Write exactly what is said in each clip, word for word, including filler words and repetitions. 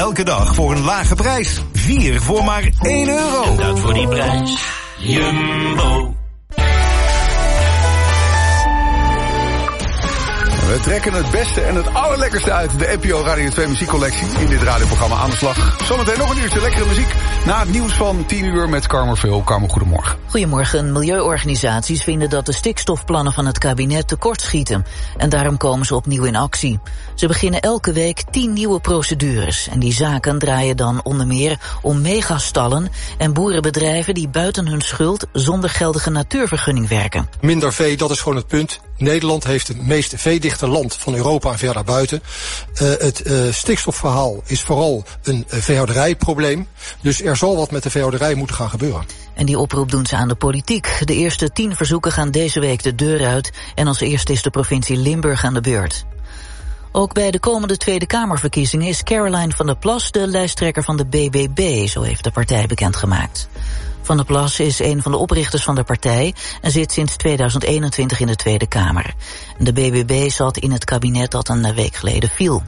elke dag voor een lage prijs. Vier voor maar één euro. En dat voor die prijs. Jumbo. We trekken het beste en het allerlekkerste uit de N P O Radio twee muziekcollectie in dit radioprogramma Aan de Slag. Zometeen nog een uurtje lekkere muziek na het nieuws van tien uur met Carmen Veel. Carmen, goedemorgen. Goedemorgen. Milieuorganisaties vinden dat de stikstofplannen van het kabinet tekortschieten. En daarom komen ze opnieuw in actie. Ze beginnen elke week tien nieuwe procedures. En die zaken draaien dan onder meer om megastallen en boerenbedrijven die buiten hun schuld zonder geldige natuurvergunning werken. Minder vee, dat is gewoon het punt. Nederland heeft het meest veedichte land van Europa en ver daarbuiten. Uh, het uh, stikstofverhaal is vooral een uh, veehouderijprobleem. Dus er zal wat met de veehouderij moeten gaan gebeuren. En die oproep doen ze aan de politiek. De eerste tien verzoeken gaan deze week de deur uit. En als eerste is de provincie Limburg aan de beurt. Ook bij de komende Tweede Kamerverkiezingen is Caroline van der Plas de lijsttrekker van de B B B, zo heeft de partij bekendgemaakt. Van der Plas is een van de oprichters van de partij en zit sinds tweeduizend eenentwintig in de Tweede Kamer. De B B B zat in het kabinet dat een week geleden viel.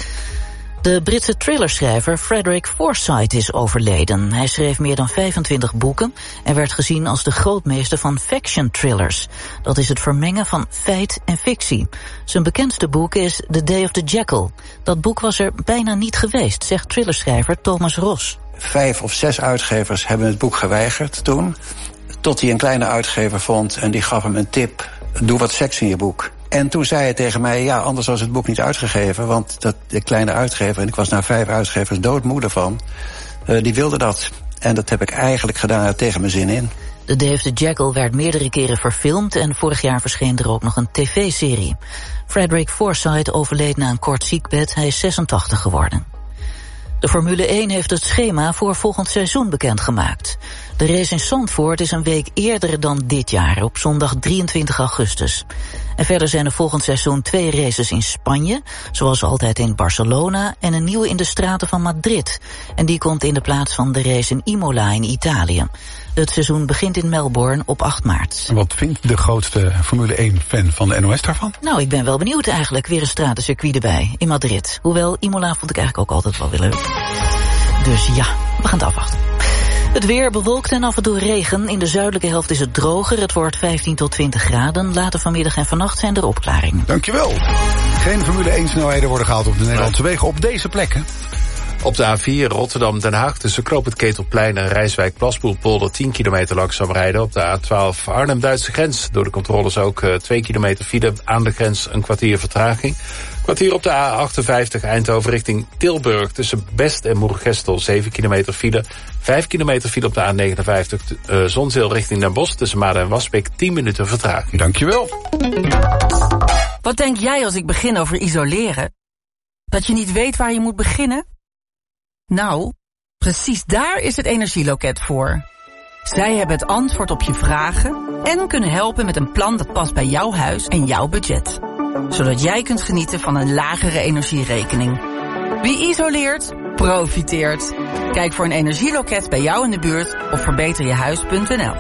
De Britse thrillerschrijver Frederick Forsyth is overleden. Hij schreef meer dan vijfentwintig boeken en werd gezien als de grootmeester van faction thrillers. Dat is het vermengen van feit en fictie. Zijn bekendste boek is The Day of the Jackal. Dat boek was er bijna niet geweest, zegt thrillerschrijver Thomas Ross. Vijf of zes uitgevers hebben het boek geweigerd toen. Tot hij een kleine uitgever vond en die gaf hem een tip. Doe wat seks in je boek. En toen zei hij tegen mij, ja, anders was het boek niet uitgegeven. Want dat, de kleine uitgever, en ik was na vijf uitgevers doodmoede van, uh, die wilde dat. En dat heb ik eigenlijk gedaan tegen mijn zin in. The Day of the Jackal werd meerdere keren verfilmd en vorig jaar verscheen er ook nog een tv-serie. Frederick Forsyth overleed na een kort ziekbed, hij is zesentachtig geworden. De Formule één heeft het schema voor volgend seizoen bekendgemaakt. De race in Zandvoort is een week eerder dan dit jaar, op zondag drieëntwintig augustus. En verder zijn er volgend seizoen twee races in Spanje, zoals altijd in Barcelona, en een nieuwe in de straten van Madrid. En die komt in de plaats van de race in Imola in Italië. Het seizoen begint in Melbourne op acht maart. En wat vindt de grootste Formule één-fan van de N O S daarvan? Nou, ik ben wel benieuwd eigenlijk. Weer een stratencircuit erbij, in Madrid. Hoewel, Imola vond ik eigenlijk ook altijd wel weer leuk. Dus ja, we gaan het afwachten. Het weer bewolkt en af en toe regen. In de zuidelijke helft is het droger. Het wordt vijftien tot twintig graden. Later vanmiddag en vannacht zijn er opklaringen. Dankjewel. Geen Formule één-snelheden worden gehaald op de Nederlandse wegen op deze plekken. Op de A vier Rotterdam-Den Haag tussen Knoopend Ketelplein en Rijswijk-Plaspoelpolder tien kilometer langzaam rijden. Op de A twaalf Arnhem-Duitse grens. Door de controles ook uh, twee kilometer file. Aan de grens een kwartier vertraging. Kwartier op de A achtenvijftig Eindhoven richting Tilburg. Tussen Best en Moergestel zeven kilometer file. vijf kilometer file op de A negenenvijftig uh, Zonzeel richting Den Bosch. Tussen Maden en Waspik tien minuten vertraging. Dankjewel. Wat denk jij als ik begin over isoleren? Dat je niet weet waar je moet beginnen? Nou, precies daar is het Energieloket voor. Zij hebben het antwoord op je vragen en kunnen helpen met een plan dat past bij jouw huis en jouw budget. Zodat jij kunt genieten van een lagere energierekening. Wie isoleert, profiteert. Kijk voor een energieloket bij jou in de buurt op verbeter je huis punt n l.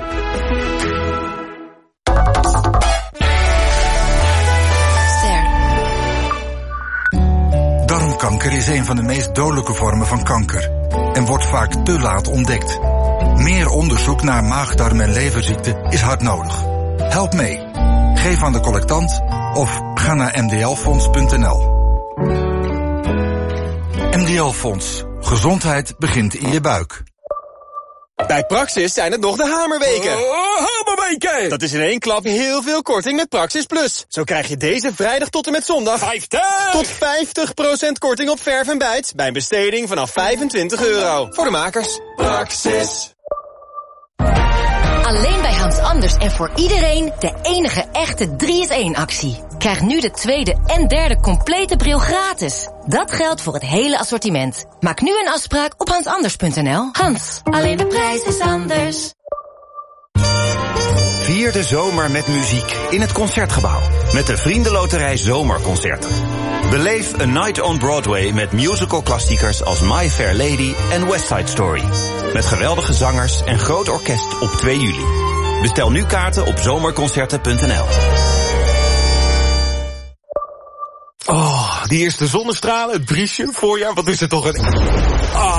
Darmkanker is een van de meest dodelijke vormen van kanker en wordt vaak te laat ontdekt. Meer onderzoek naar maagdarm- en leverziekten is hard nodig. Help mee. Geef aan de collectant of ga naar m d l fonds punt n l. M D L Fonds. Gezondheid begint in je buik. Bij Praxis zijn het nog de hamerweken. Oh, hamerweken! Dat is in één klap heel veel korting met Praxis Plus. Zo krijg je deze vrijdag tot en met zondag vijftig tot vijftig procent korting op verf en bijt bij een besteding vanaf vijfentwintig euro. Voor de makers. Praxis. Alleen bij Hans Anders en voor iedereen de enige echte drie is één actie. Krijg nu de tweede en derde complete bril gratis. Dat geldt voor het hele assortiment. Maak nu een afspraak op hans anders punt n l. Hans, alleen de prijs is anders. Vier de zomer met muziek in het Concertgebouw. Met de Vriendenloterij Zomerconcerten. Beleef A Night on Broadway met musicalklassiekers als My Fair Lady en West Side Story. Met geweldige zangers en groot orkest op twee juli. Bestel nu kaarten op zomerconcerten punt n l. Oh, die eerste zonnestralen, het briesje, voorjaar, wat is er toch een...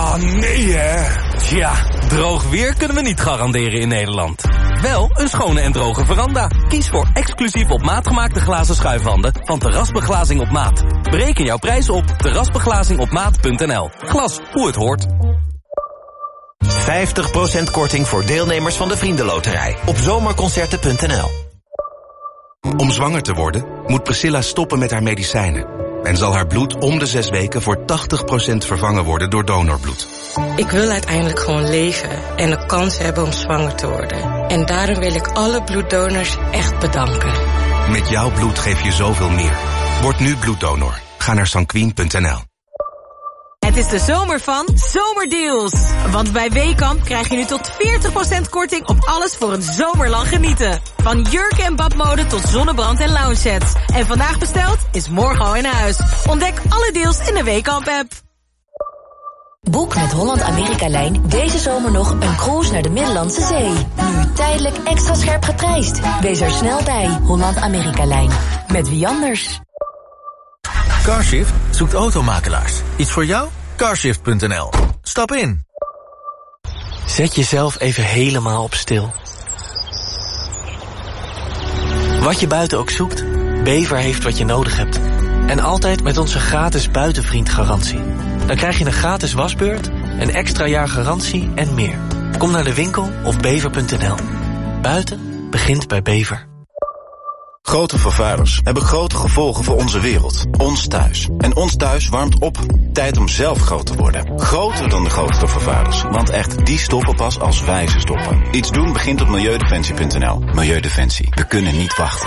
Oh, nee hè. Tja, droog weer kunnen we niet garanderen in Nederland. Wel een schone en droge veranda. Kies voor exclusief op maat gemaakte glazen schuifwanden van Terrasbeglazing op maat. Bereken jouw prijs op terrasbeglazing op maat punt n l. Glas, hoe het hoort. vijftig procent korting voor deelnemers van de Vriendenloterij op zomerconcerten punt n l. Om zwanger te worden moet Priscilla stoppen met haar medicijnen. En zal haar bloed om de zes weken voor tachtig procent vervangen worden door donorbloed. Ik wil uiteindelijk gewoon leven en de kans hebben om zwanger te worden. En daarom wil ik alle bloeddonors echt bedanken. Met jouw bloed geef je zoveel meer. Word nu bloeddonor. Ga naar sanquin punt n l. Het is de zomer van Zomerdeals. Want bij Weekamp krijg je nu tot veertig procent korting op alles voor een zomerlang genieten. Van jurken en badmode tot zonnebrand en lounge sets. En vandaag besteld is morgen al in huis. Ontdek alle deals in de Weekamp-app. Boek met Holland-Amerika-lijn deze zomer nog een cruise naar de Middellandse Zee. Nu tijdelijk extra scherp geprijsd. Wees er snel bij. Holland-Amerika-lijn. Met wie anders? Carshift zoekt automakelaars. Iets voor jou? carshift punt n l. Stap in. Zet jezelf even helemaal op stil. Wat je buiten ook zoekt, Bever heeft wat je nodig hebt. En altijd met onze gratis buitenvriendgarantie. Dan krijg je een gratis wasbeurt, een extra jaar garantie en meer. Kom naar de winkel of bever punt n l. Buiten begint bij Bever. Grote vervuilers hebben grote gevolgen voor onze wereld. Ons thuis. En ons thuis warmt op. Tijd om zelf groot te worden. Groter dan de grootste vervuilers. Want echt, die stoppen pas als wij ze stoppen. Iets doen begint op milieudefensie punt n l. Milieudefensie. We kunnen niet wachten.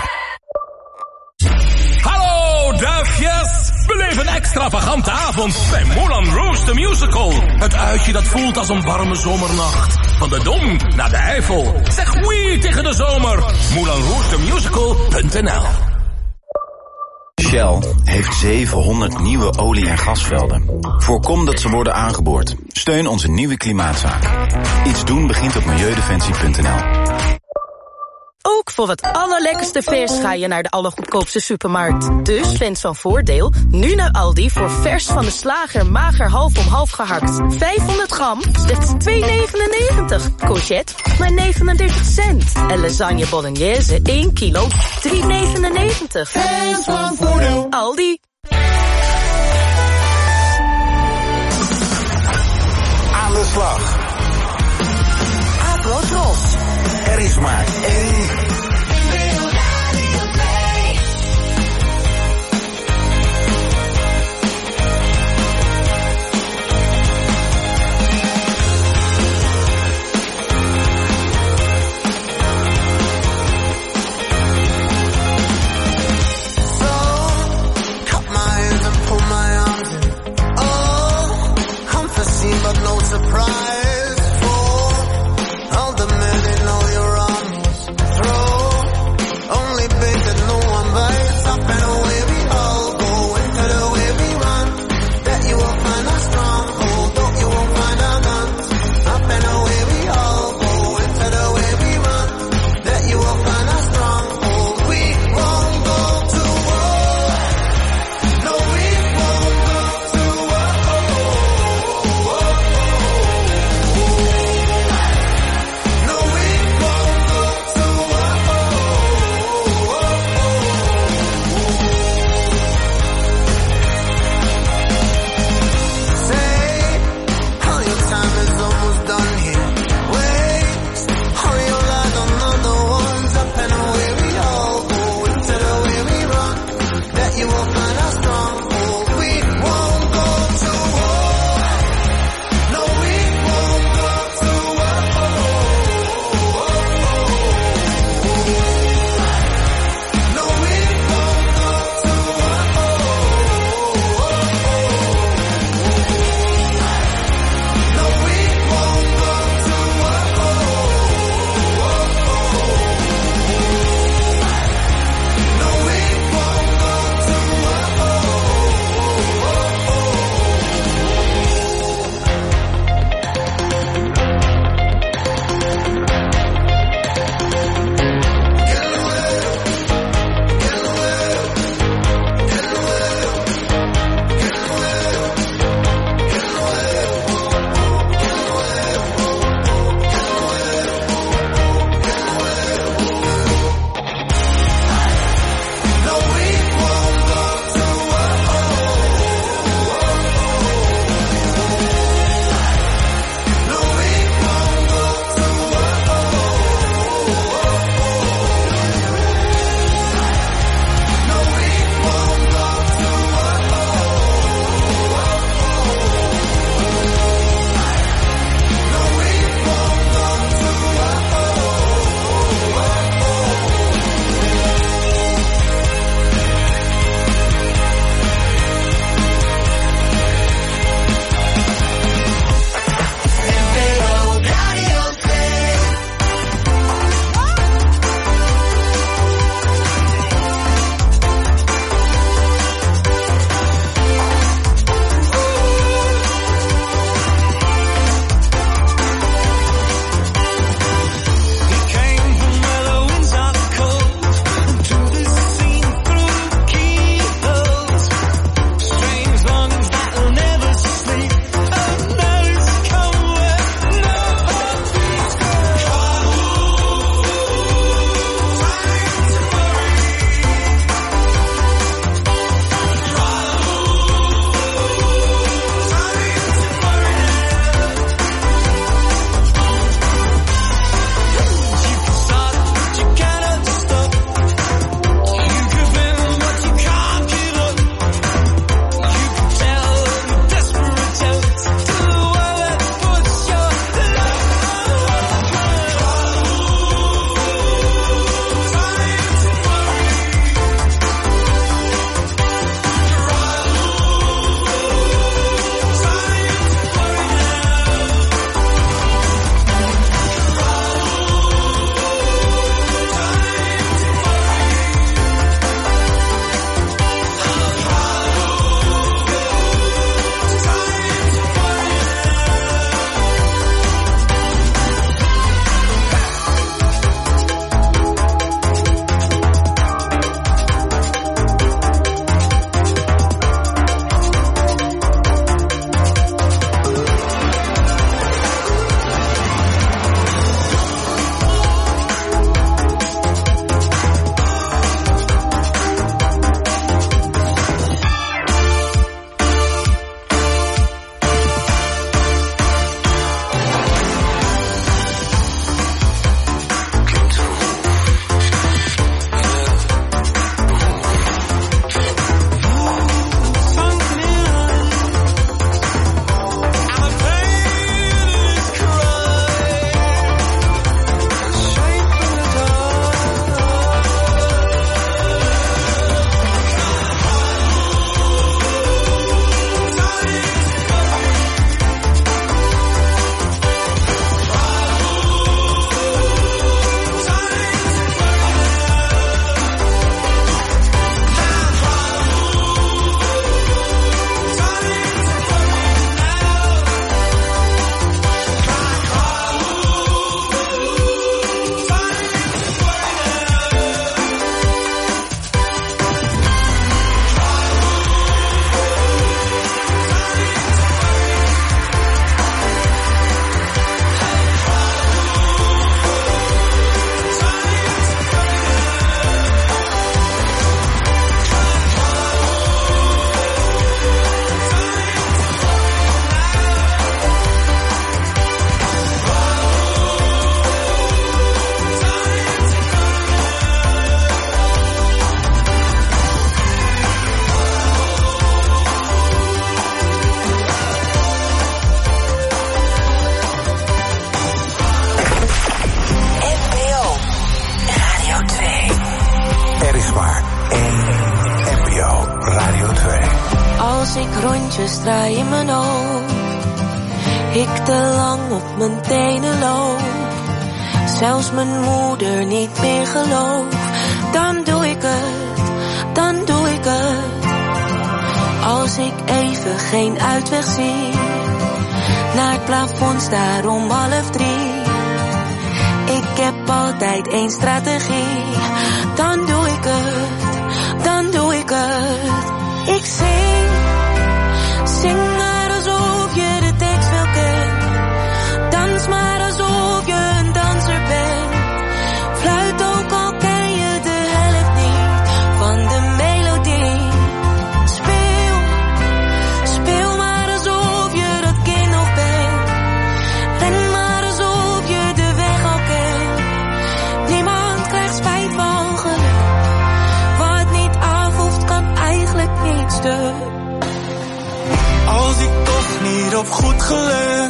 Hallo, duifjes! Beleef een extravagante avond bij Moulin Rouge the Musical. Het uitje dat voelt als een warme zomernacht. Van de Dom naar de Eifel. Zeg oui tegen de zomer. Moulin Rouge the Musical punt n l. Shell heeft zevenhonderd nieuwe olie- en gasvelden. Voorkom dat ze worden aangeboord. Steun onze nieuwe klimaatzaak. Iets doen begint op milieudefensie punt n l. Ook voor het allerlekkerste vers ga je naar de allergoedkoopste supermarkt. Dus fans van Voordeel, nu naar Aldi voor vers van de slager mager half om half gehakt. vijfhonderd gram, slechts twee negenennegentig. Courgette, maar negenendertig cent. En lasagne bolognese, één kilo, drie negenennegentig. Fans van Voordeel. Aldi. Aan de slag. Abrotros. Er is maar één. But no surprise for all the men in all your arms. Throw only bait that no one bites. Up and away we all go into the way we run. That you will find a stronghold, though you won't find a gun. Up and away we all go into the way we run. That you will find a stronghold. We won't go to war. No, we won't go to war. beeldjes draai in mijn hoofd. Ik te lang op mijn tenen loop. Zelfs mijn moeder niet meer gelooft. Dan doe ik het, dan doe ik het. Als ik even geen uitweg zie. Naar het plafond staar om half drie. Ik heb altijd één strategie. Dan doe ik het, dan doe ik het. Ik zing, zing maar alsof je de tekst wel kent. Dans maar alsof je een danser bent. Fluit ook al ken je de helft niet van de melodie. Speel, speel maar alsof je dat kind nog bent. Ren maar alsof je de weg al kent. Niemand krijgt spijt van geluk. Wat niet af hoeft kan eigenlijk niet stuk. Als ik toch niet op goed geluk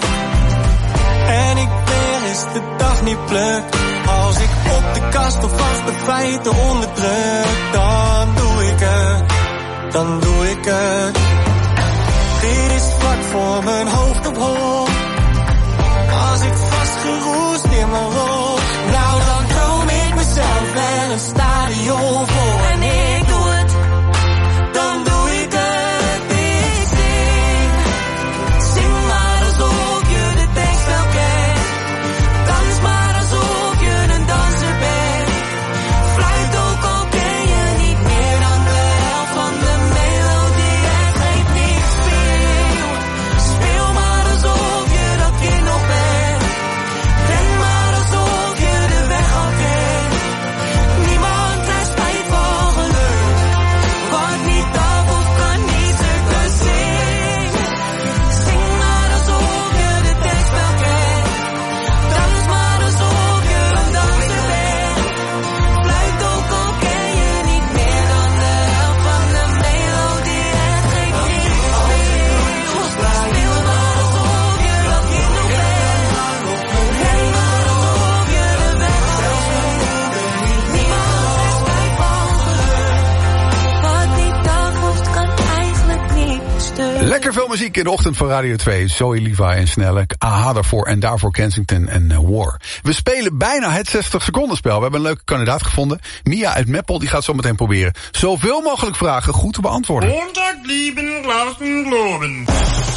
en ik weer eens de dag niet pluk. Als ik op de kast of achter feiten onderdruk. Dan doe ik het, dan doe ik het. Dit is vlak voor mijn hoofd op hol. Als ik vastgeroest in mijn rol. Nou dan droom ik mezelf wel een stadion vol. En ik doe het, dan doe ik het. Ik zing, zing maar alsof je de tekst wel kent. Dans maar alsof je een danser bent. Fluit ook al ken je niet meer dan de helft van de melodie. En geef niet, speel, speel maar alsof je dat kind nog bent. Ren maar alsof je de weg al kent. Niemand krijgt spijt van geluk. Wat niet af of kan niet stukken. Zing, zing maar alsof je de tekst wel kent. Dans maar alsof je een danser bent. Fluit ook al ken je niet meer dan de helft van de melodie. En geef niet, speel, speel maar alsof je dat kind nog bent. Ren maar alsof je de weg al kent. Niemand krijgt spijt van geluk. Wat niet af hoeft kan eigenlijk niet stuk. Lekker veel muziek in de ochtend van Radio twee. Zoe, Levi en Snelle. Aha daarvoor en daarvoor Kensington en uh, War. We spelen bijna het zestig seconden spel. We hebben een leuke kandidaat gevonden. Mia uit Meppel, die gaat zo meteen proberen zoveel mogelijk vragen goed te beantwoorden. Montag lieben, lassen, globen.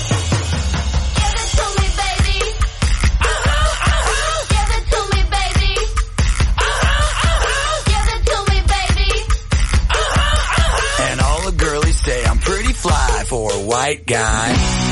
And all the girlies say I'm pretty fly for a white guy.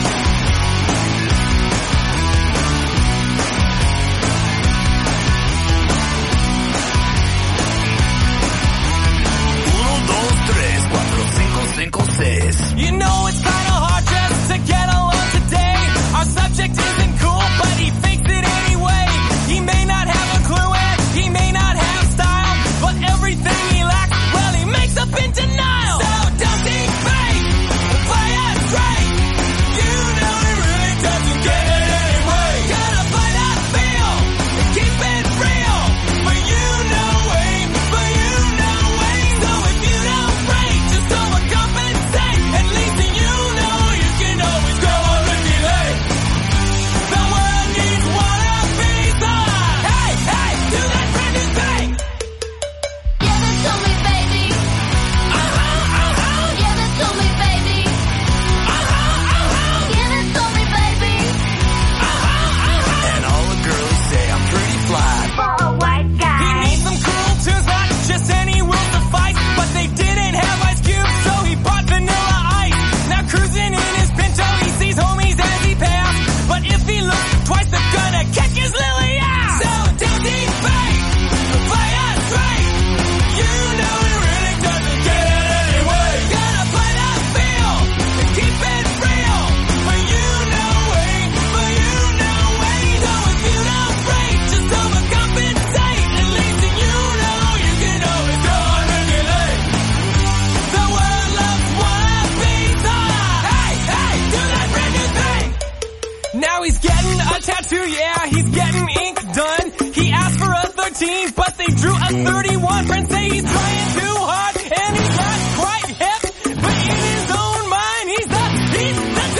Uno, dos, tres, cuatro, cinco, cinco, seis. You know it's kinda hard just to get along today. Our subject isn't cool, but he fakes it anyway. He may not have a clue and he may not have style, but everything he lacks, well, he makes up in denial. So don't think fake, play it straight. You know he really doesn't get it anyway. Gotta play that feel and keep it real. But you know Wayne, but you know Wayne. So if you don't break, just overcompensate. At least you know you can always go on Ricky Lake. The world needs one of these. Hey, hey, do that brand new thing. Give it to me, baby. Uh-huh, uh-huh. Give it to me, baby. Uh-huh, uh-huh. Give it to me, baby. Uh-huh, uh-huh. And all the girlies say I'm pretty fly. For a white guy. He needs some cool tunes, not just any will to fight. But they didn't have Ice Cube, so he bought Vanilla Ice. Now cruising in his Pinto, he sees homies as he passed. But if he looks twice, they're gonna kick his lily ass. So don't think fake, play it straight. You know he really doesn't get it anyway. Gotta play that feel and keep it real. But you know Wayne, but you know Wayne. So if you don't break, just overcompensate. At least you know you can always go on Ricky Lake. The world loves one piece. Hey, hey, do that brand new thing. Now he's getting a tattoo, yeah, he's getting ink done. He asked for a thirteen, but they drew a thirty-one. Friends say he's trying too hard, and he's not quite hip. But in his own mind, he's the, he's the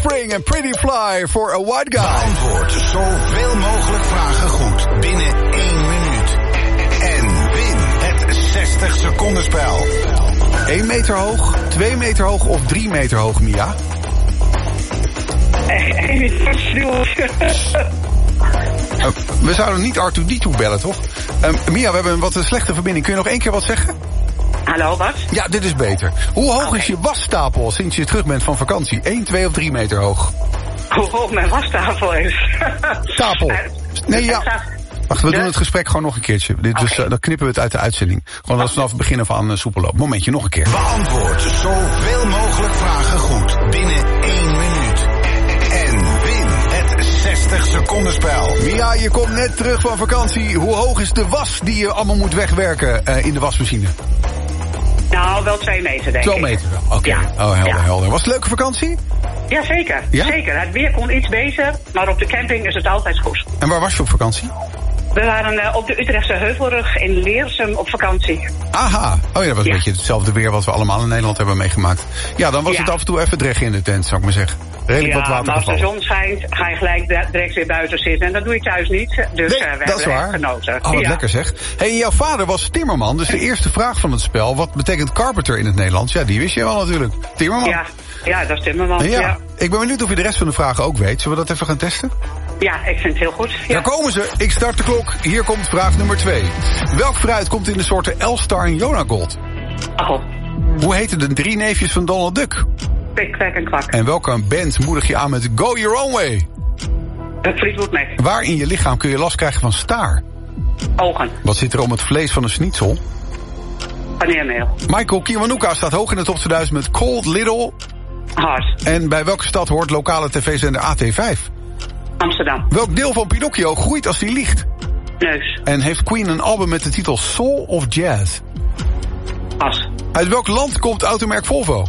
Offspring en Pretty Fly for a White Guy. Beantwoord zoveel mogelijk vragen goed binnen één minuut. En win het zestig seconden spel. één meter hoog, twee meter hoog of drie meter hoog, Mia? één meter. Uh, we zouden niet R twee D twee bellen, toch? Uh, Mia, we hebben een wat een slechte verbinding. Kun je nog één keer wat zeggen? Hallo, wat? Ja, dit is beter. Hoe hoog okay. is je wasstapel sinds je terug bent van vakantie? één, twee of drie meter hoog? Hoe hoog mijn wastafel is? Stapel. Nee, ja. Wacht, we doen het gesprek gewoon nog een keertje. Dit, dus, okay. uh, dan knippen we het uit de uitzending. Gewoon als we vanaf het begin af aan uh, soepel lopen. Momentje, nog een keer. Beantwoord zoveel mogelijk vragen goed binnen één minuut. En win het zestig seconden spel. Mia, je komt net terug van vakantie. Hoe hoog is de was die je allemaal moet wegwerken uh, in de wasmachine? Nou, wel twee meter, denk twee ik. Twee meter wel, oké. Okay. Ja. Oh, helder, ja. helder. Was het een leuke vakantie? Ja, zeker. Ja? Zeker. Het weer kon iets beter, maar op de camping is het altijd goed. En waar was je op vakantie? We waren uh, op de Utrechtse Heuvelrug in Leersum op vakantie. Aha. Oh ja, dat was ja. een beetje hetzelfde weer wat we allemaal in Nederland hebben meegemaakt. Ja, dan was ja. het af en toe even dreig in de tent, zou ik maar zeggen. Redelijk ja, wat water maar als de gevallen. zon schijnt, ga je gelijk direct weer buiten zitten. En dat doe je thuis niet. Dus nee, uh, we dat is hebben waar. genoten. Oh, wat ja. lekker zeg. Hey, jouw vader was timmerman, dus de eerste vraag van het spel, wat betekent carpenter in het Nederlands? Ja, die wist je wel natuurlijk. Timmerman. Ja, ja dat is timmerman. Ja. ja. Ik ben benieuwd of je de rest van de vragen ook weet. Zullen we dat even gaan testen? Ja, ik vind het heel goed. Ja. Daar komen ze. Ik start de klok. Hier komt vraag nummer twee. Welk fruit komt in de soorten Elstar en Jonagold? Appel. Hoe heten de drie neefjes van Donald Duck? Pik, kwek en kwak. En welke band moedig je aan met Go Your Own Way? Uh, Fleetwood Mac. Waar in je lichaam kun je last krijgen van staar? Ogen. Wat zit er om het vlees van een schnitzel? Paneermeel. Michael Kiwanuka staat hoog in de top tweeduizend met Cold Little. Hard. En bij welke stad hoort lokale tv-zender A T vijf? Amsterdam. Welk deel van Pinocchio groeit als hij liegt? Neus. En heeft Queen een album met de titel Soul of Jazz? Pas. Uit welk land komt automerk Volvo?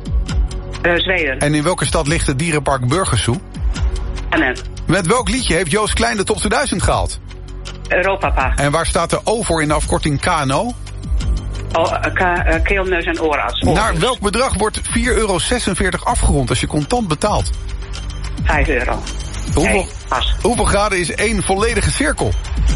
Uh, Zweden. En in welke stad ligt het dierenpark Burgersoe? Amen. Met welk liedje heeft Joost Klein de top tweeduizend gehaald? Europapa. En waar staat de O voor in de afkorting K N O? Oh, uh, uh, keel, neus en oorarts. Naar welk bedrag wordt vier euro zesenveertig afgerond als je contant betaalt? vijf euro. Hoeveel, nee, pas. hoeveel graden is één volledige cirkel?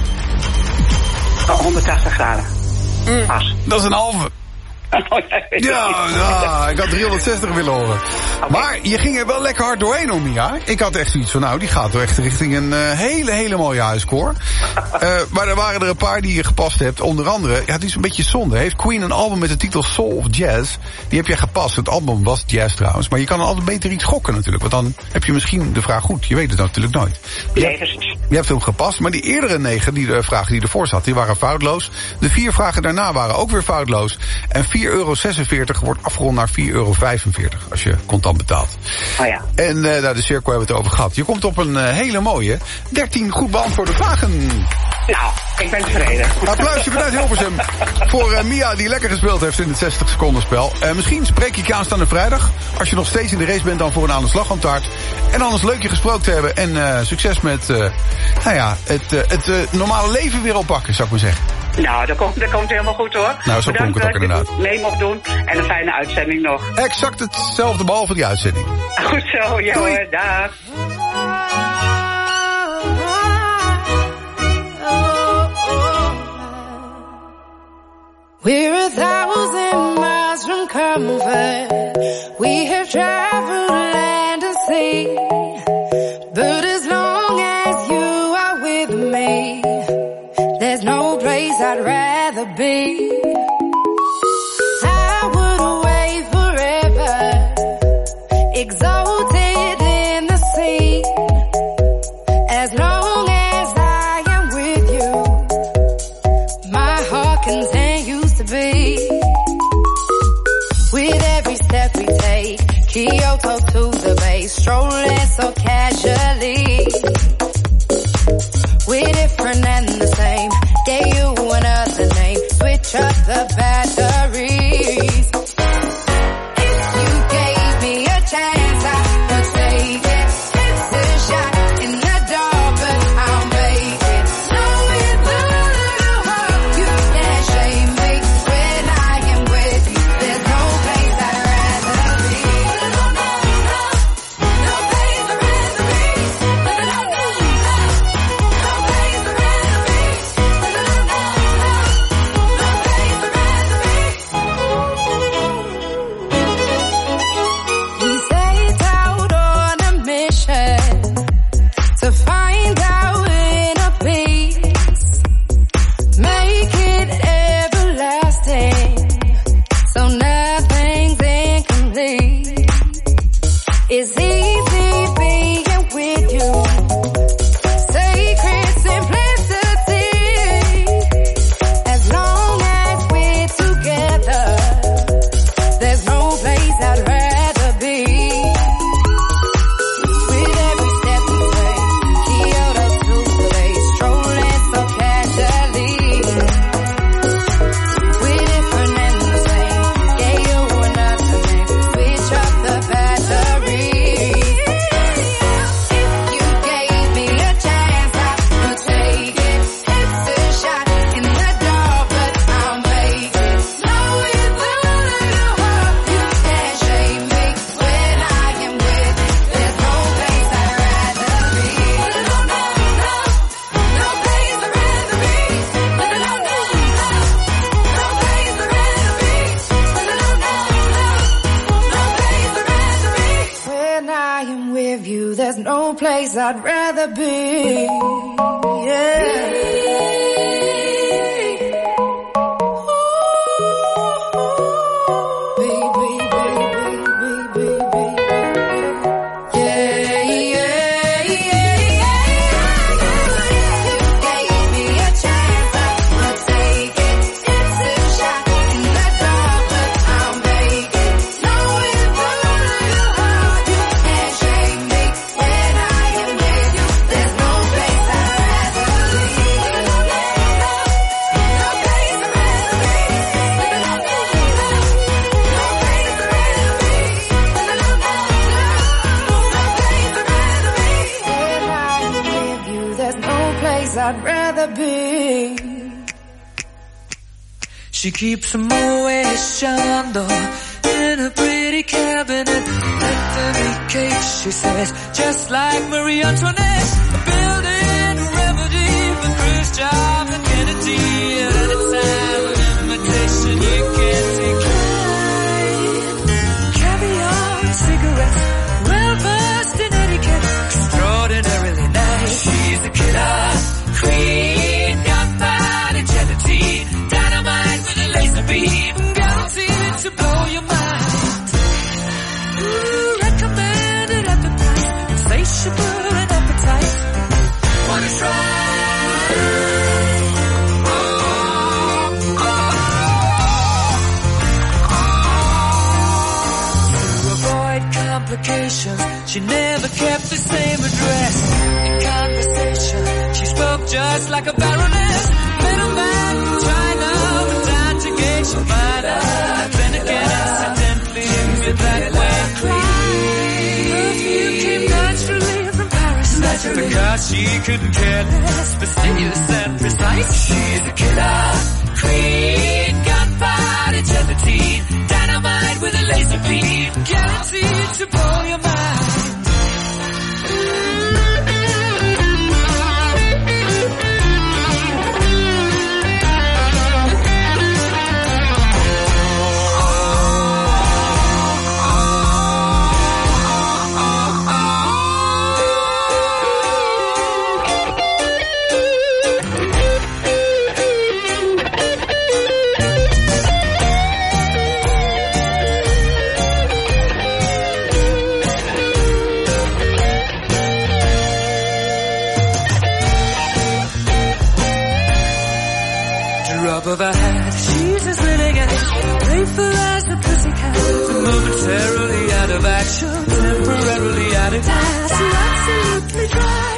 Oh, honderdtachtig graden. Mm, pas. Dat is een halve. Oh, ja, ja, ik had driehonderdzestig willen horen. Okay. Maar je ging er wel lekker hard doorheen, om ja. Ik had echt zoiets van, nou, die gaat toch echt richting een uh, hele, hele mooie huiscore. uh, maar er waren er een paar die je gepast hebt. Onder andere, ja, het is een beetje zonde. Heeft Queen een album met de titel Soul of Jazz? Die heb jij gepast. Het album was jazz trouwens. Maar je kan altijd beter iets gokken natuurlijk. Want dan heb je misschien de vraag goed. Je weet het natuurlijk nooit. Je, nee, hebt, je hebt hem gepast. Maar die eerdere negen die de vragen die ervoor zat, die waren foutloos. De vier vragen daarna waren ook weer foutloos. En vier euro zesenveertig wordt afgerond naar vier euro vijfenveertig als je contant betaalt. Oh ja. En uh, nou, de cirkel hebben we het over gehad. Je komt op een uh, hele mooie dertien goed beantwoorde vragen. Nou, ik ben tevreden. Applausje vanuit Hilversum voor uh, Mia die lekker gespeeld heeft in het zestig seconden spel. Uh, misschien spreek ik je aanstaande vrijdag. Als je nog steeds in de race bent dan voor een aan de slag aan taart. En anders leuk je gesproken te hebben. En uh, succes met uh, nou ja, het, uh, het uh, normale leven weer oppakken, zou ik maar zeggen. Nou, dat komt, dat komt helemaal goed hoor. Nou, zo klonk het ook inderdaad. Bedankt dat je mee mocht doen en een fijne uitzending nog. Exact hetzelfde behalve die uitzending. Goed zo, ja hoor, dag. We're a thousand miles from comfort. We have traveled land and sea. But as long as you are with me, there's no place I'd rather be. I would away forever, exalted in the sea. As long as I am with you, my heart continues to beat. With every step we take, Kyoto to the bay, strolling so casually. We're different and the same. Gave you another name. Switch up the batteries. If you gave me a chance, I would take it. It's a shot in the dark, but I'll make it. Knowing the little heart, you can't shame me. When I am with you, there's no place I'd rather be. No, no, no, no place. there's no place I'd rather be. Yeah. I'd rather be. She keeps them always Chandon in a pretty cabinet. Anthony cake, she says, just like Marie Antoinette. Building a remedy for Khrushchev and Kennedy. At any time of invitation you can decline. Caviar and cigarettes, well versed in etiquette, extraordinarily nice. She's a killer queen, gunpowder gelatine, dynamite with a laser beam, guaranteed to blow your mind. Ooh, recommended at the price, insatiable and appetite. Wanna try? Oh, oh, oh. To avoid complications, she never kept the same address. In conversation, she spoke just like a baroness. Middleman from China, but down to Geisha Minor. Then again, accidentally, me that way. Perfume came naturally from Paris. Because she couldn't care less, fastidious and precise. She's a killer queen, gunpowder gelatine, dynamite with a laser beam, guaranteed to blow your mind. Of her hat, she's as living as playful as the pussycat, momentarily out of action, temporarily out of gas, you're absolutely dry.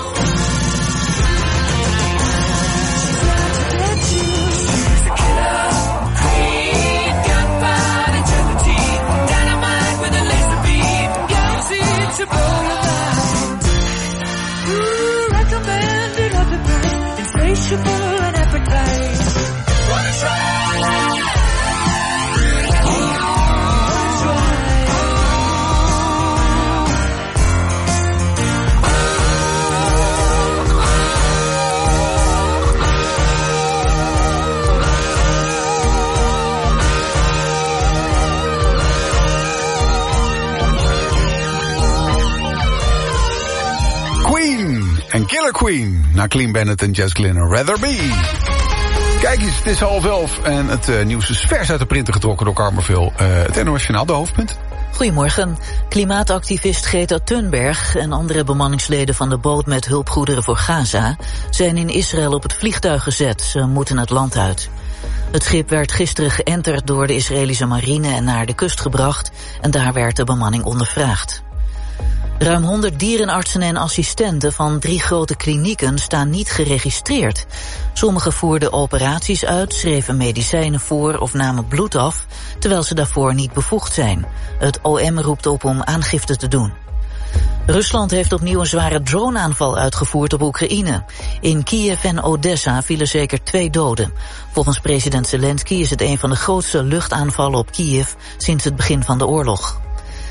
She's out to get you. She's a killer queen, gunpowder gelatine, dynamite with a laser beam, guaranteed to blow your mind. Ooh, recommended at the price, insatiable and appetite. Wanna try? Queen en Killer Queen. Na Clean Bennett en Jess Glynn, Rather Be. Kijk eens, het is half elf en het uh, nieuws is vers uit de printer getrokken door Karmerville. Uh, het N O S Journaal, de hoofdpunt. Goedemorgen. Klimaatactivist Greta Thunberg en andere bemanningsleden van de boot met hulpgoederen voor Gaza zijn in Israël op het vliegtuig gezet. Ze moeten het land uit. Het schip werd gisteren geënterd door de Israëlische marine en naar de kust gebracht en daar werd de bemanning ondervraagd. Ruim honderd dierenartsen en assistenten van drie grote klinieken staan niet geregistreerd. Sommigen voerden operaties uit, schreven medicijnen voor of namen bloed af, terwijl ze daarvoor niet bevoegd zijn. Het O M roept op om aangifte te doen. Rusland heeft opnieuw een zware droneaanval uitgevoerd op Oekraïne. In Kiev en Odessa vielen zeker twee doden. Volgens president Zelensky is het een van de grootste luchtaanvallen op Kiev sinds het begin van de oorlog.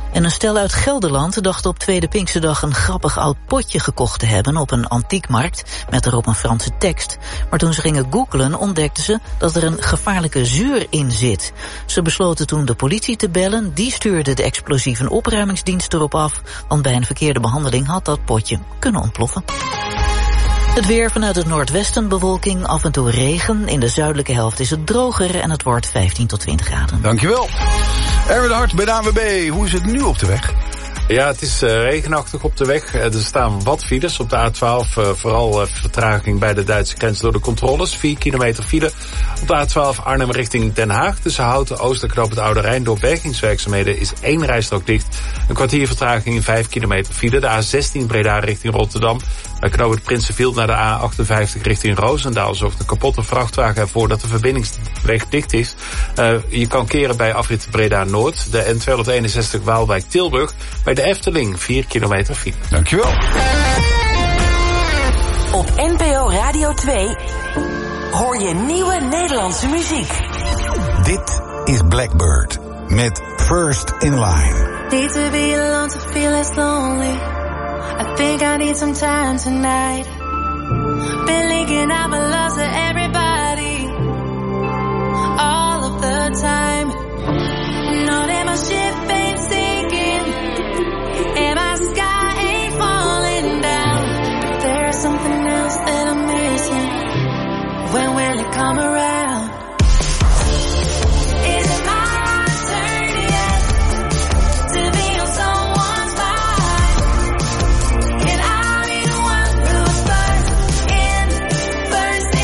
En een stel uit Gelderland dacht op Tweede Pinksterdag een grappig oud potje gekocht te hebben op een antiekmarkt met erop een Franse tekst. Maar toen ze gingen googlen ontdekten ze dat er een gevaarlijke zuur in zit. Ze besloten toen de politie te bellen. Die stuurde de explosieve opruimingsdienst erop af, want bij een verkeerde behandeling had dat potje kunnen ontploffen. Het weer vanuit het noordwesten, bewolking, af en toe regen. In de zuidelijke helft is het droger en het wordt vijftien tot twintig graden. Dankjewel. Erwin de Hart bij de A N W B. Hoe is het nu op de weg? Ja, het is uh, regenachtig op de weg. Er staan wat files op de A twaalf. Uh, vooral uh, vertraging bij de Duitse grens door de controles. vier kilometer file. Op de A twaalf Arnhem richting Den Haag. Tussen Houten, Oost en Knoop het Oude Rijn. Door bergingswerkzaamheden is één rijstrook dicht. Een kwartier vertraging in vijf kilometer file. De A zestien Breda richting Rotterdam. Bij Knoop het Prinsenviel naar de A achtenvijftig richting Roosendaal. Zorgt een kapotte vrachtwagen ervoor dat de verbindingsweg dicht is. Uh, je kan keren bij afrit Breda Noord. De N tweehonderdeenenzestig Waalwijk-Tilburg. Bij de Efteling, vier kilometer file. Dankjewel. Op N P O Radio twee hoor je nieuwe Nederlandse muziek. Dit is Blackbird met First in Line. Need to be alone to feel less lonely. I think I need some time tonight. Been linking out my loves to everybody all of the time. Know that my ship ain't sinking and my sky ain't falling down. But there's something else that I'm missing. When will it come around? Is it my turn yet to be on someone's mind? Can I be the one who's first in, first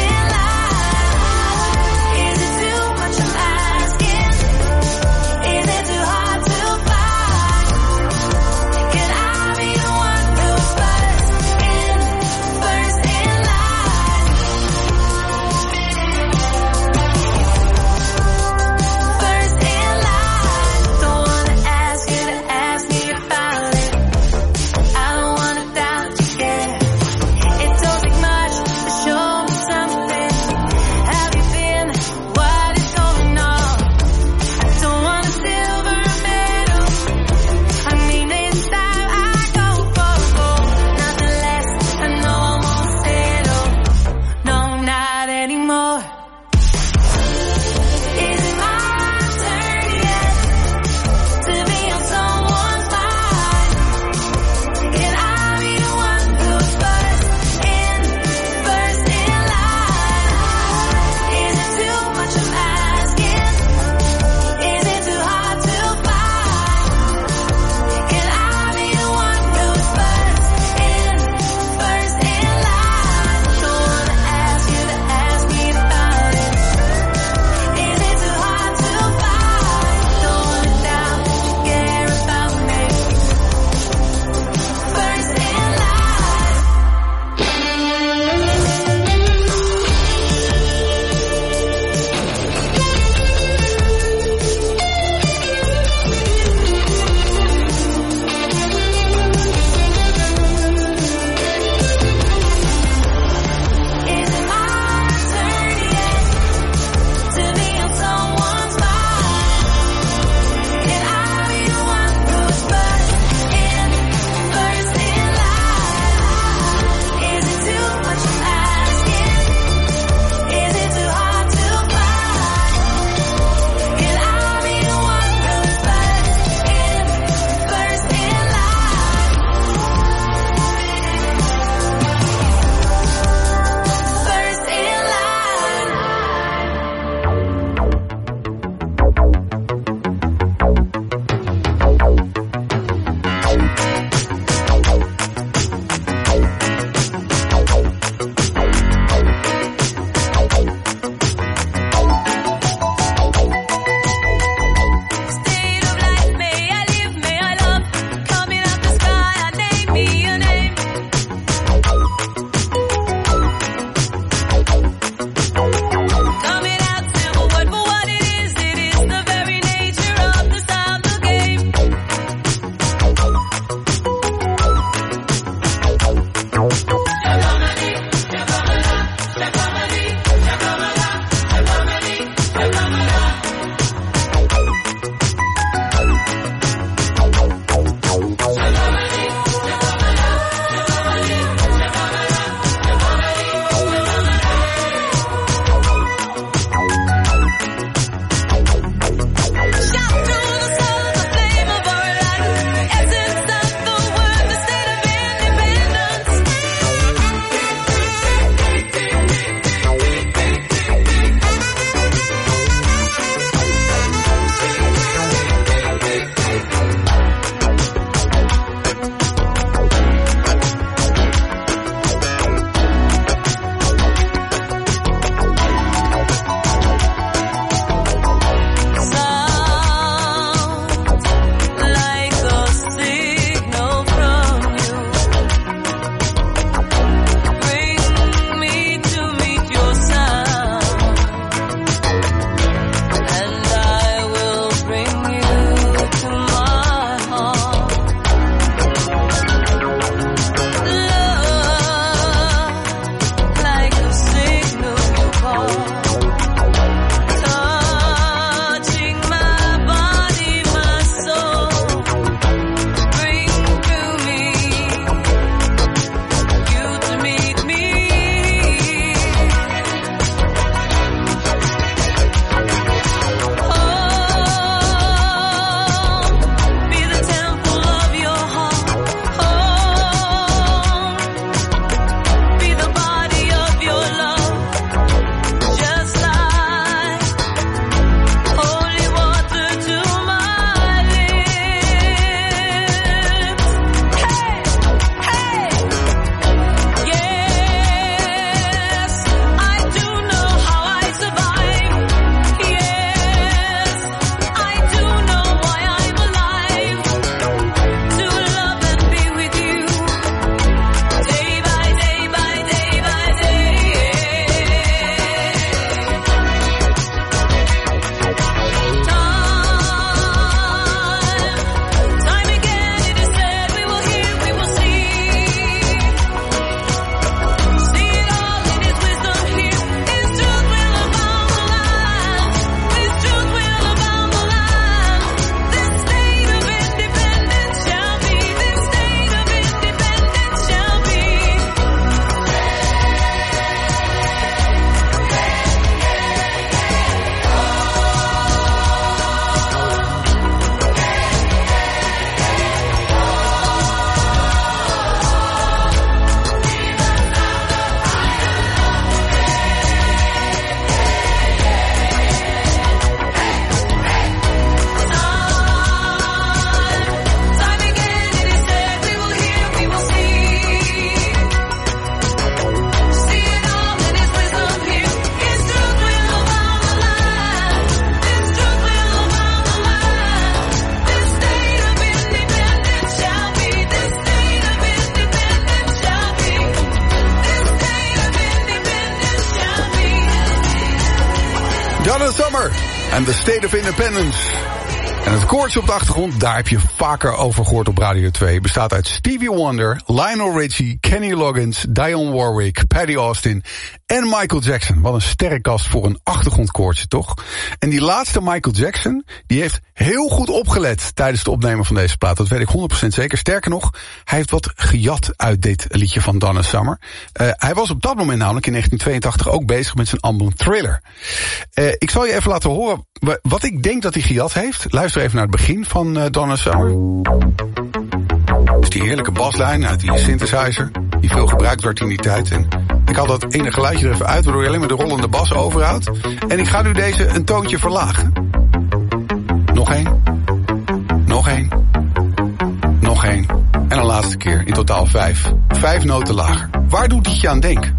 En The State of Independence. En het koortje op de achtergrond, daar heb je vaker over gehoord op Radio twee. Bestaat uit Stevie Wonder, Lionel Richie, Kenny Loggins, Dionne Warwick, Patty Austin en Michael Jackson. Wat een sterrenkast voor een achtergrondkoortje, toch? En die laatste Michael Jackson, die heeft heel goed opgelet tijdens het opnemen van deze plaat. Dat weet ik honderd procent zeker. Sterker nog, hij heeft wat gejat uit dit liedje van Donna Summer. Uh, hij was op dat moment namelijk in negentien tweeëntachtig ook bezig met zijn album Thriller. Uh, ik zal je even laten horen wat ik denk dat hij gejat heeft. Luister even naar het begin van uh, Donna Summer. Dus die heerlijke baslijn uit die synthesizer, die veel gebruikt werd in die tijd. En ik haal dat ene geluidje er even uit, waardoor je alleen maar de rollende bas overhoudt. En ik ga nu deze een toontje verlagen. Nog één. Nog één. Nog één. En een laatste keer. In totaal vijf. Vijf noten lager. Waar doet dit je aan denken?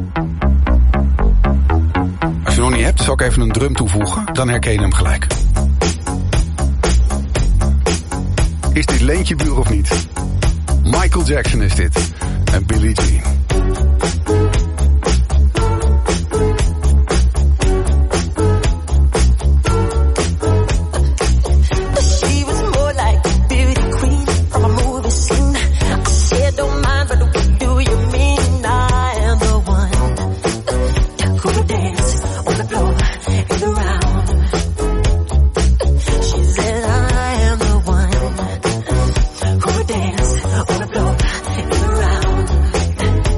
Als je nog niet hebt, zal ik even een drum toevoegen. Dan herken je hem gelijk. Is dit Leentje Buur of niet? Michael Jackson is dit. En Billie Jean. Dance on the floor, in the round.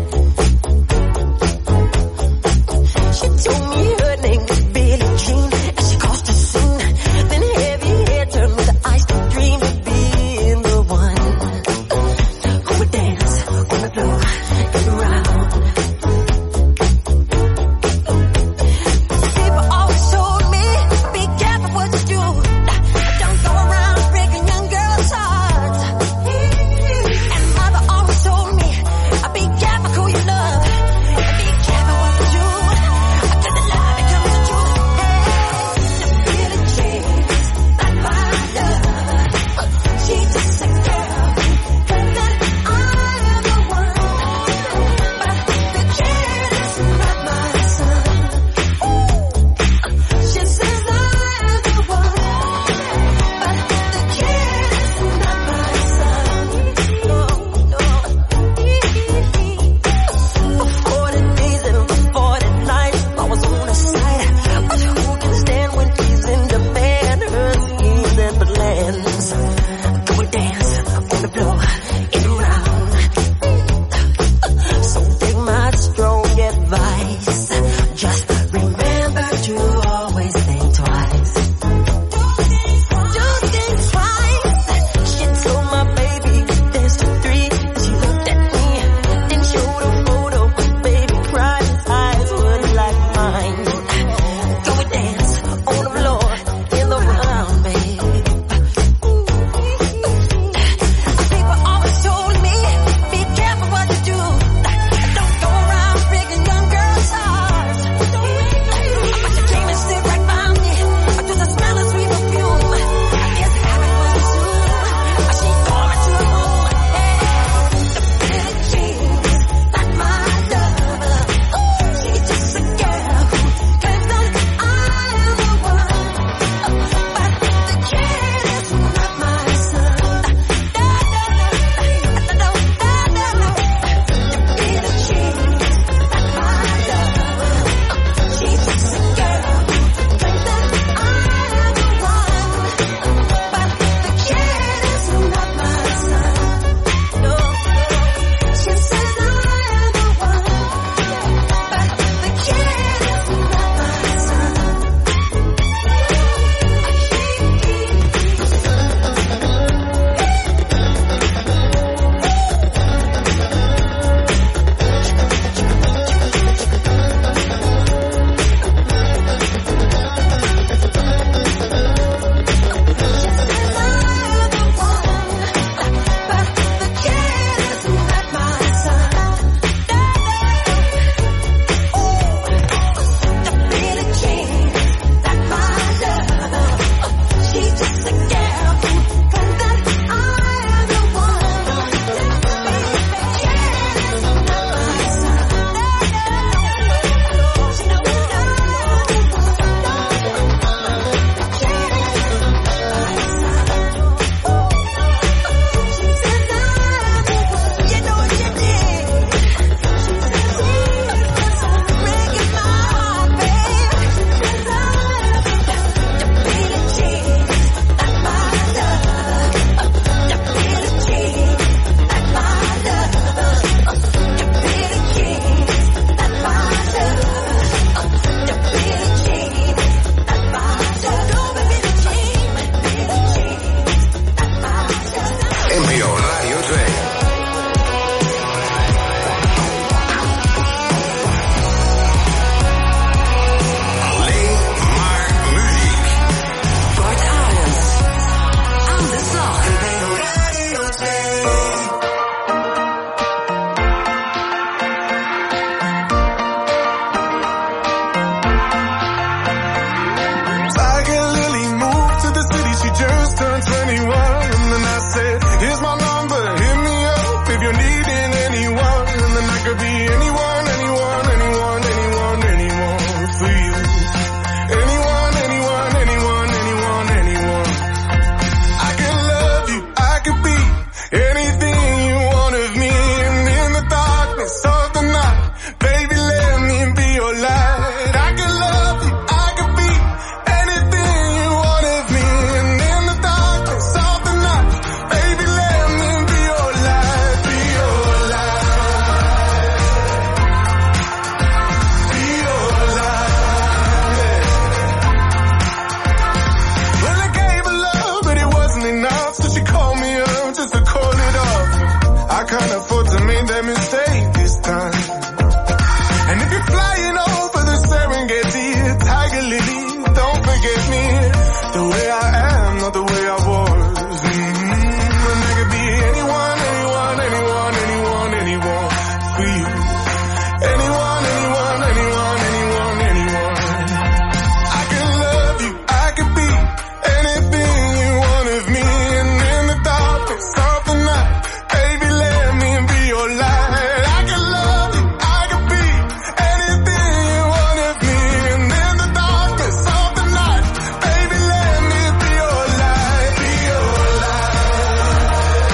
let me save this time. And if you're flying over the Serengeti, Tiger Lily, don't forget me. The way I am, not the way I was. Mm-hmm. And there could be anyone, anyone, anyone, anyone, anyone for you. Anyone, anyone, anyone, anyone, anyone. I can love you, I could be anything you want of me. And in the darkness of the night, baby, let me be your light. I can love you, I could be anything you want of me. And in the darkness of the night, baby, let me be your light. Be your light.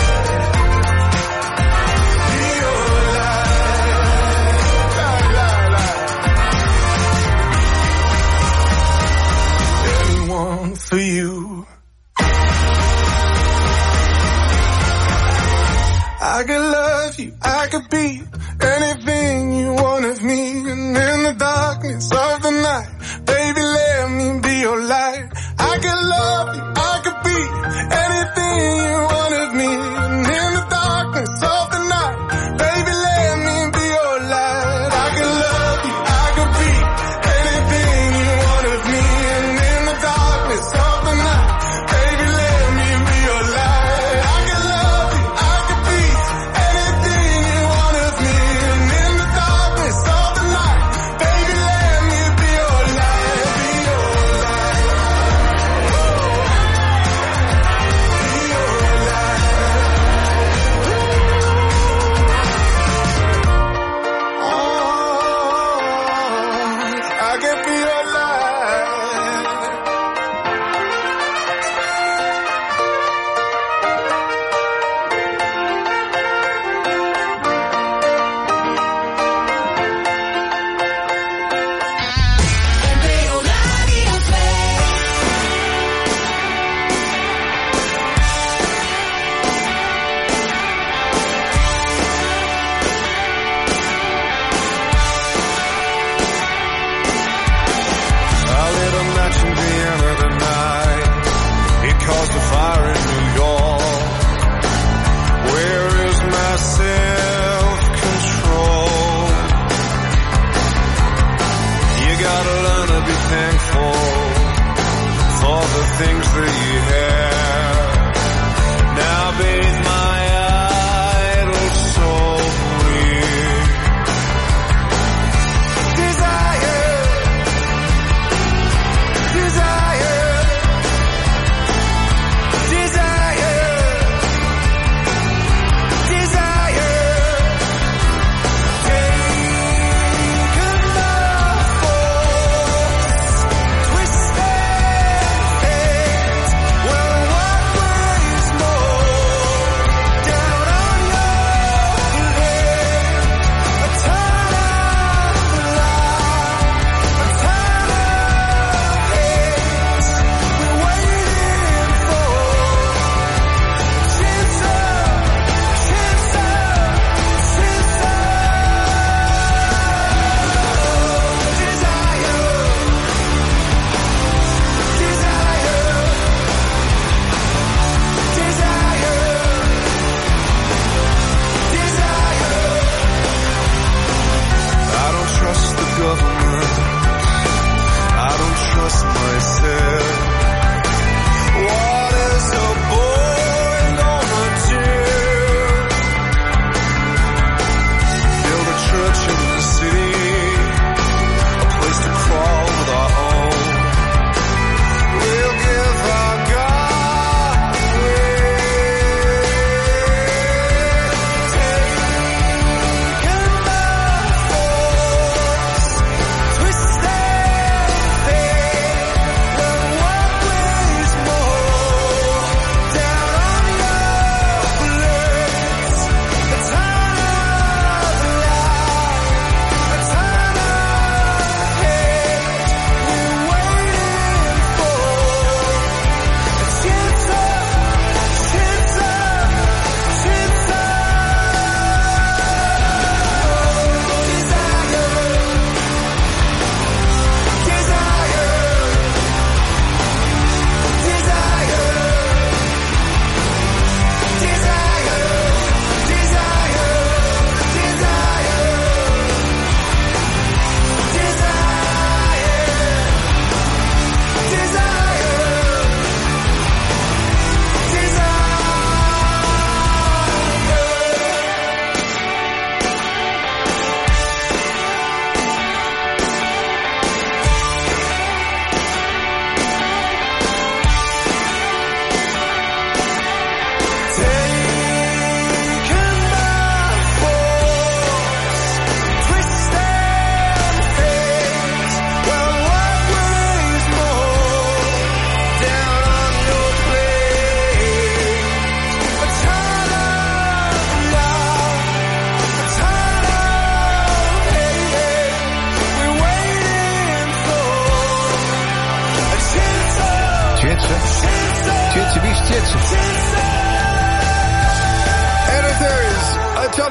Be your light. La, la, la. Anyone for you. I could love you, I could be anything you want of me. And in the darkness of the night, baby, let me be your light. I could love you, I could be anything you want of me. And in the darkness of the night, baby, let me be your light. I could love you, I could be anything you want of me. And in the darkness of the night, baby, let me be your light. I could love you, I could be anything you want of me. And in the darkness of the night, baby, let me be your light.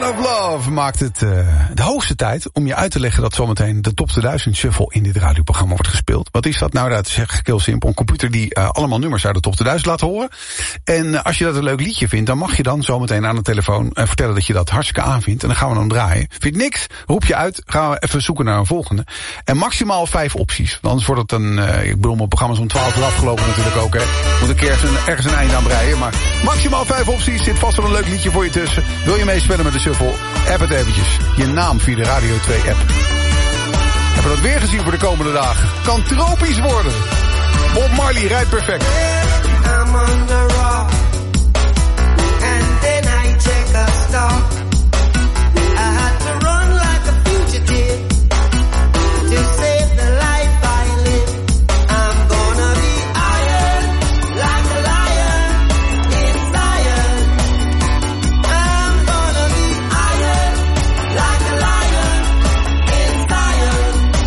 One of Love maakt het uh, de hoogste tijd om je uit te leggen dat zometeen de Top tweeduizend Shuffle in dit radioprogramma wordt gespeeld. Wat is dat nou? Dat is echt heel simpel. Een computer die uh, allemaal nummers uit de Top tweeduizend laat horen. En uh, als je dat een leuk liedje vindt, dan mag je dan zometeen aan de telefoon uh, vertellen dat je dat hartstikke aanvindt. En dan gaan we dan draaien. Vind niks, roep je uit, gaan we even zoeken naar een volgende. En maximaal vijf opties. Want anders wordt het een, uh, ik bedoel, mijn programma is om twaalf uur afgelopen natuurlijk ook, hè. Moet ik ergens een, ergens een einde aan breien. Maar maximaal vijf opties, zit vast wel een leuk liedje voor je tussen. Wil je meespelen met de Shuffle? App het eventjes. Je naam via de Radio twee app. Hebben we dat weer gezien voor de komende dagen? Kan tropisch worden. Bob Marley rijdt perfect. I'm on the rock, and then I take a stop. I had to run like a fugitive to save the life I live. I'm gonna be iron like a lion in Zion. I'm gonna be iron like a lion in Zion.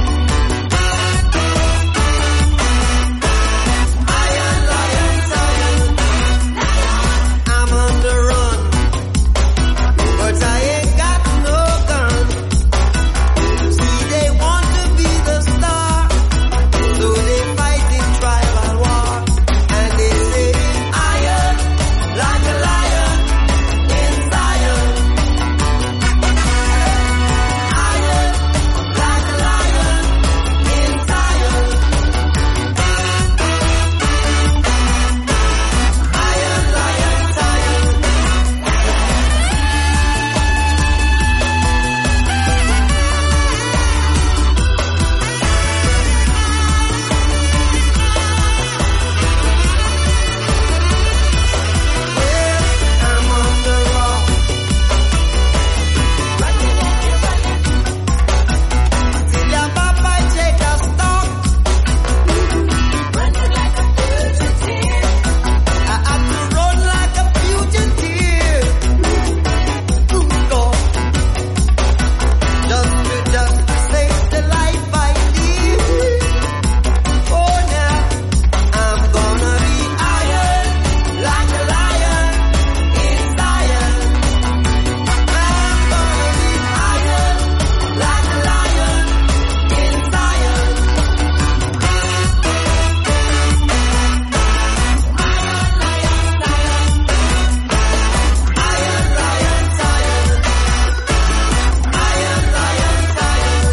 Iron, lion, Zion. I'm on the run, but I ain't got no gun. See, they want to be the star, so they fight in tribal war, and they say iron like a lion in Zion. Iron like a lion in Zion. Iron, lion, Zion. I'm on the rock. Till your papa take a stock. I had to run like a fugitive. Ooh, God. Just to, just to save the life I live. Oh, now I'm gonna be iron like a lion in Zion. I'm gonna be iron like a lion in Zion. Iron, lion, Zion. Iron, lion, Zion.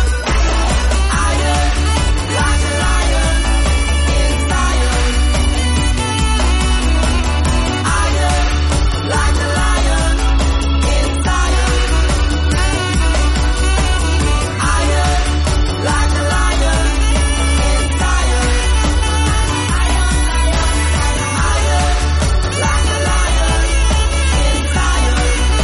Iron like a lion in Zion. Iron like a lion in Zion. Iron like a lion in Zion. Iron like a lion in Zion.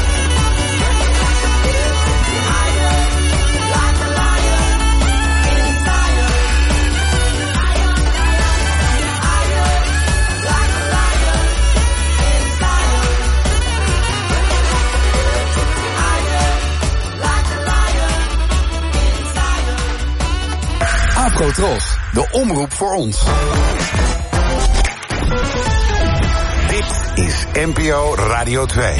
Iron like a lion in Zion. Iron like a lion in Zion. Iron like a lion in Zion. Afrotros, de omroep voor ons. Dit is N P O Radio twee.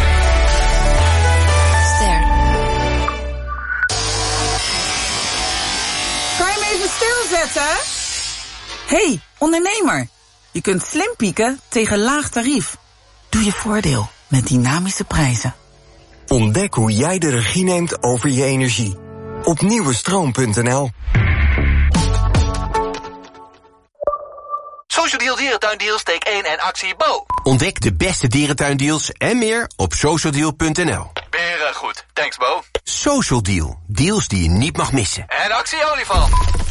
Kan je hem even stilzetten? Hey, ondernemer. Je kunt slim pieken tegen laag tarief. Doe je voordeel met dynamische prijzen. Ontdek hoe jij de regie neemt over je energie. Op nieuwestroom punt n l. Social Deal Dierentuindeals, take één en actie Bo. Ontdek de beste dierentuindeals en meer op social deal punt n l. Beren goed. Thanks Bo. Social Deal. Deals die je niet mag missen. En actie olifant.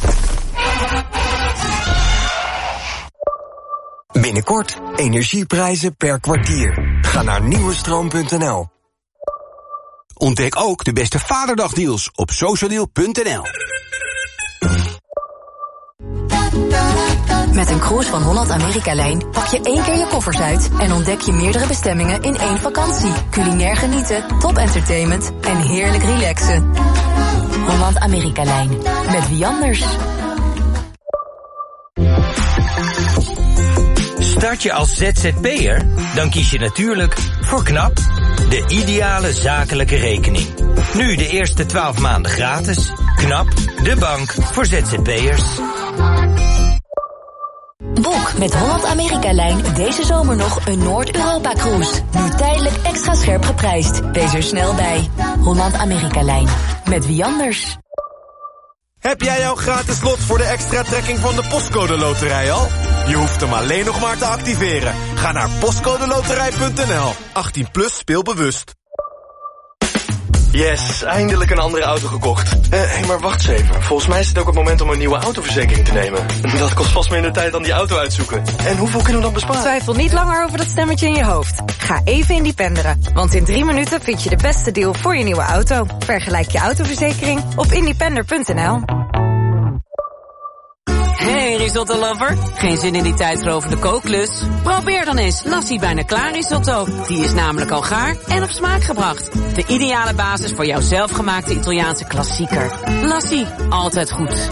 Binnenkort energieprijzen per kwartier. Ga naar nieuwestroom punt n l. Ontdek ook de beste Vaderdagdeals op social deal punt n l. Met een cruise van Holland Amerika-lijn pak je één keer je koffers uit en ontdek je meerdere bestemmingen in één vakantie. Culinair genieten, top entertainment en heerlijk relaxen. Holland Amerika-lijn. Met wie anders? Start je als Z Z P'er? Dan kies je natuurlijk voor KNAP, De ideale zakelijke rekening. Nu de eerste twaalf maanden gratis. Knap, de bank voor Z Z P'ers. Boek met Holland-Amerika-lijn deze zomer nog een Noord-Europa-cruise. Nu tijdelijk extra scherp geprijsd. Wees er snel bij. Holland-Amerika-lijn. Met wie anders? Heb jij jouw gratis lot voor de extra trekking van de Postcode Loterij al? Je hoeft hem alleen nog maar te activeren. Ga naar postcodeloterij punt n l. achttien plus, speel bewust. Yes, eindelijk een andere auto gekocht. Hé, uh, hey, maar wacht eens even. Volgens mij is het ook het moment om een nieuwe autoverzekering te nemen. Dat kost vast minder tijd dan die auto uitzoeken. En hoeveel kunnen we dan besparen? Twijfel niet langer over dat stemmetje in je hoofd. Ga even independeren. Want in drie minuten vind je de beste deal voor je nieuwe auto. Vergelijk je autoverzekering op independer punt n l. Hey risotto lover, geen zin in die tijdrovende kookklus? Probeer dan eens Lassie bijna klaar risotto. Die is namelijk al gaar en op smaak gebracht. De ideale basis voor jouw zelfgemaakte Italiaanse klassieker. Lassie, altijd goed.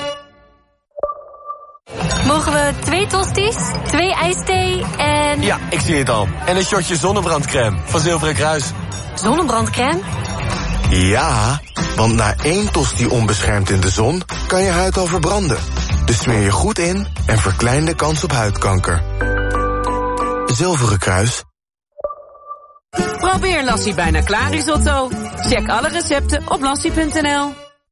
Mogen we twee tosties, twee ijsthee en... Ja, ik zie het al. En een shotje zonnebrandcrème van Zilveren Kruis. Zonnebrandcrème? Ja, want na één tosti onbeschermd in de zon kan je huid al verbranden. Dus smeer je goed in en verklein de kans op huidkanker. Zilveren Kruis. Probeer Lassie bijna klaar risotto. Check alle recepten op lassie punt n l.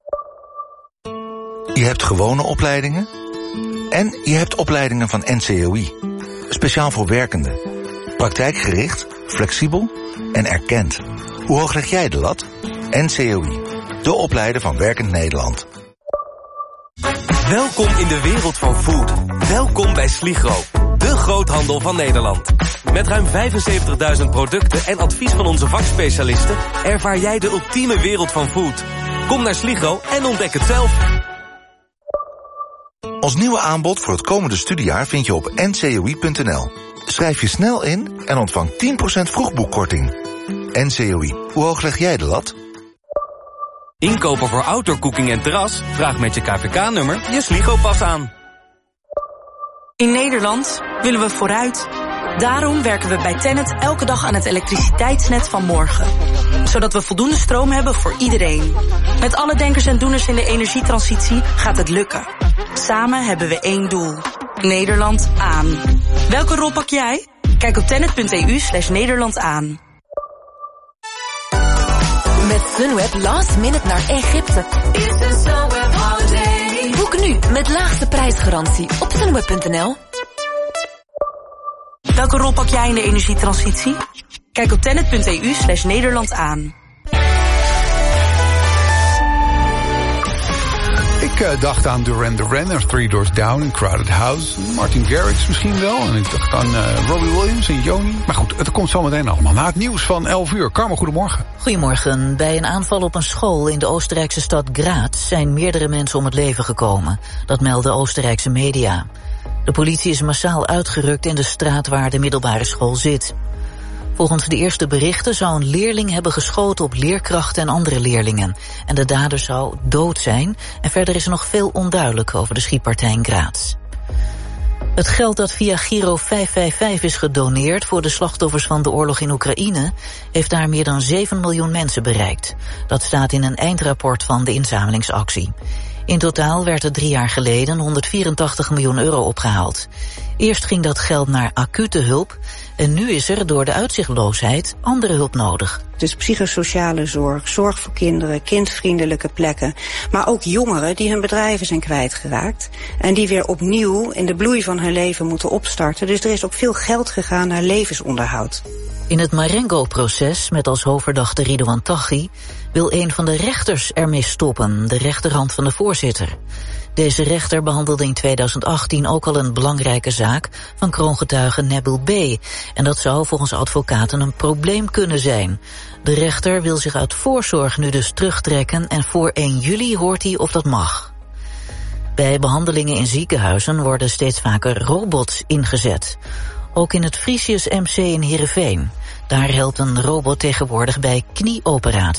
Je hebt gewone opleidingen en je hebt opleidingen van N C O I. Speciaal voor werkenden. Praktijkgericht, flexibel en erkend. Hoe hoog leg jij de lat? N C O I, de opleider van Werkend Nederland. Welkom in de wereld van food. Welkom bij Sligro, de groothandel van Nederland. Met ruim vijfenzeventigduizend producten en advies van onze vakspecialisten ervaar jij de ultieme wereld van food. Kom naar Sligro en ontdek het zelf. Ons nieuwe aanbod voor het komende studiejaar vind je op n c o i punt n l. Schrijf je snel in en ontvang tien procent vroegboekkorting. N C O I, hoe hoog leg jij de lat? Inkopen voor outdoorcooking en terras? Vraag met je K V K-nummer je Sligro-pas aan. In Nederland willen we vooruit. Daarom werken we bij Tennet elke dag aan het elektriciteitsnet van morgen. Zodat we voldoende stroom hebben voor iedereen. Met alle denkers en doeners in de energietransitie gaat het lukken. Samen hebben we één doel. Nederland aan. Welke rol pak jij? Kijk op tennet punt e u slash Nederland aan. Met Sunweb last minute naar Egypte. Boek nu met laagste prijsgarantie op sunweb punt n l. Welke rol pak jij in de energietransitie? Kijk op tennet punt e u slash Nederland aan. Ik uh, dacht aan Duran Duran en Three Doors Down en Crowded House. Martin Garrix misschien wel. En ik dacht aan uh, Robbie Williams en Joni. Maar goed, het komt zo meteen allemaal. Na het nieuws van elf uur. Carmen, goedemorgen. Goedemorgen. Bij een aanval op een school in de Oostenrijkse stad Graz zijn meerdere mensen om het leven gekomen. Dat melden Oostenrijkse media. De politie is massaal uitgerukt in de straat waar de middelbare school zit. Volgens de eerste berichten zou een leerling hebben geschoten op leerkrachten en andere leerlingen. En de dader zou dood zijn. En verder is er nog veel onduidelijk over de schietpartij in Graz. Het geld dat via Giro vijf vijf vijf is gedoneerd voor de slachtoffers van de oorlog in Oekraïne heeft daar meer dan zeven miljoen mensen bereikt. Dat staat in een eindrapport van de inzamelingsactie. In totaal werd er drie jaar geleden honderdvierentachtig miljoen euro opgehaald. Eerst ging dat geld naar acute hulp en nu is er door de uitzichtloosheid andere hulp nodig. Dus psychosociale zorg, zorg voor kinderen, kindvriendelijke plekken. Maar ook jongeren die hun bedrijven zijn kwijtgeraakt. En die weer opnieuw in de bloei van hun leven moeten opstarten. Dus er is ook veel geld gegaan naar levensonderhoud. In het Marengo-proces met als hoofdverdachte Ridouan Taghi wil een van de rechters ermee stoppen, de rechterhand van de voorzitter. Deze rechter behandelde in tweeduizend achttien ook al een belangrijke zaak van kroongetuige Nabil B. En dat zou volgens advocaten een probleem kunnen zijn. De rechter wil zich uit voorzorg nu dus terugtrekken en voor één juli hoort hij of dat mag. Bij behandelingen in ziekenhuizen worden steeds vaker robots ingezet. Ook in het Frisius M C in Heerenveen. Daar helpt een robot tegenwoordig bij knieoperaties.